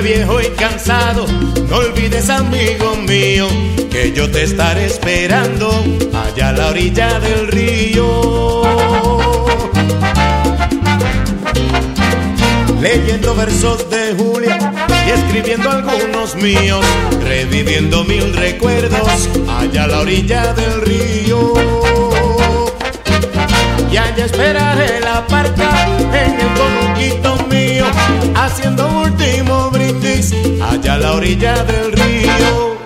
viejo y cansado, no olvides, amigo mío, que yo te estaré esperando allá a la orilla del río. Leyendo versos de Julia y escribiendo algunos míos, reviviendo mil recuerdos allá a la orilla del río. Y allá esperaré la barca en el conuquito mío, haciendo un último brindis allá a la orilla del río.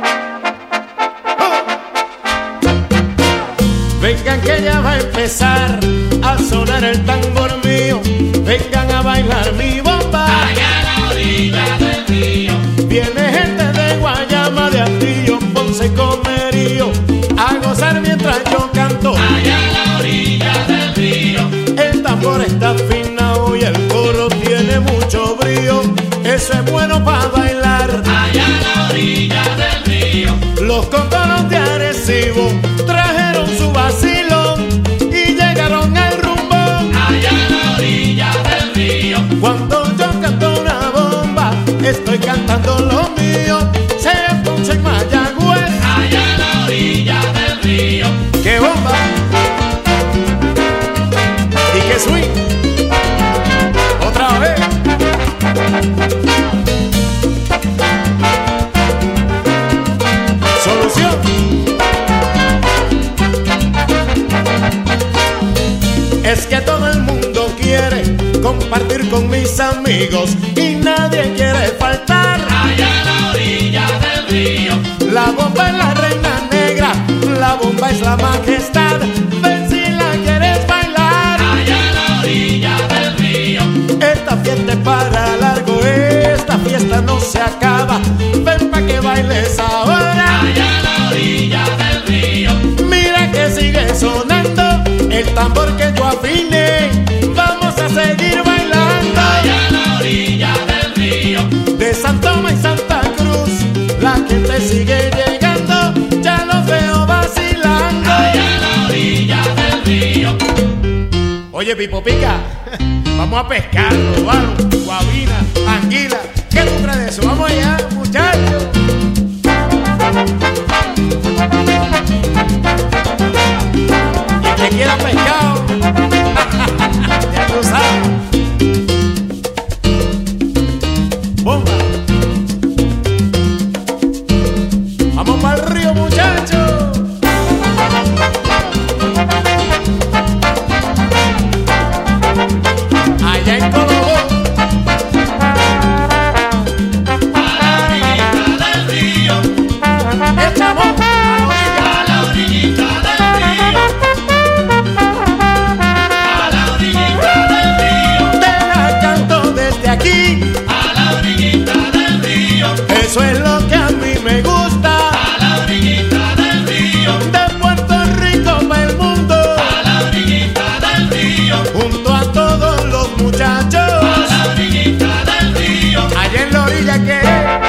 Vengan que ya va a empezar a sonar el tambor mío, vengan a bailar mi bomba allá a la orilla del río. Viene gente de Guayama, de Atillo, Ponce, Comerío, a gozar mientras yo canto Allá a la orilla del río. El tambor está afinado y el coro tiene mucho brío, eso es bueno para bailar Allá a la orilla del río. Los concoros de Arecibo trajeron su vacilón y llegaron al rumbón. Allá a la orilla del río. Cuando yo canto una bomba, estoy cantando lo mío, sea Ponce y Mayagüez. Allá a la orilla del río. ¡Qué bomba! ¡Y qué swing! ¡Otra vez! ¡Solución! Es que todo el mundo quiere compartir con mis amigos y nadie quiere faltar. Allá a la orilla del río. La bomba es la reina negra, la bomba es la majestad. Ven si la quieres bailar. Allá a la orilla del río. Esta fiesta es para largo, esta fiesta no se acaba. Ven pa' que bailes ahora. Allá a la orilla del río. Mira que sigue sonando el tambor que yo afiné. Vamos a seguir bailando. Allá a la orilla del río. De Santa Toma y Santa Cruz la gente sigue llegando, ya los veo vacilando. Allá a la orilla del río. Oye, Pipo Pica, vamos a pescar, robalo, guabina, anguila. ¿Qué tú crees de eso? Vamos allá, muchachos. Y el que quiera pescado, ya tú sabes. Bomba. Vamos para el río, muchachos. Allá en Colobó. A la orillita del río. Echamos A la orillita del río. A la orillita del río. te la canto desde aquí. A la orillita del río. Eso es lo que a mí me gusta. A la orillita del río. De Puerto Rico para el mundo. A la orillita del río. Junto a todos los muchachos. A la orillita del río. Allá en la orilla que